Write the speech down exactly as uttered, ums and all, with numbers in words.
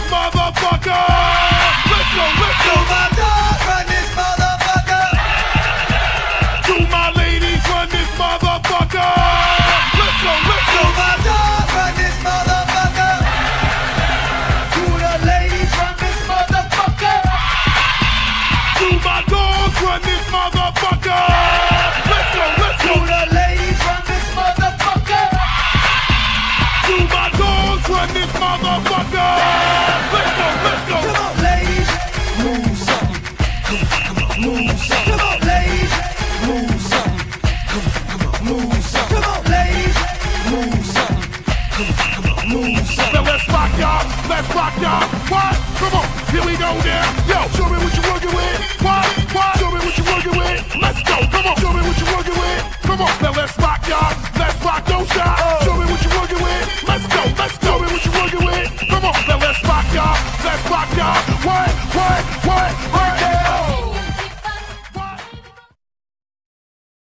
motherfucker. Let's go, let's go. Do my dogs run this motherfucker? Do my ladies run this motherfucker? Let's go, let's Do go. my dogs run this motherfucker? Do the ladies run this motherfucker? Do my dogs run this motherfucker? Let's go, let's Do go. the ladies run this motherfucker? Do my dogs run this motherfucker? Let's go, let's go. Come on, ladies, move something. Come on, come on, move something. Come on, ladies, move something. Come on, come on, move something. Come on, ladies, move something. Come on, come on, move something. Now let's rock y'all, let's rock y'all. What? Come on, here we go now. Yo, show me what you working with. What? What? Show me what you working with. Let's go, come on, show me what you working with. Come on, now let's rock y'all, let's rock, don't stop.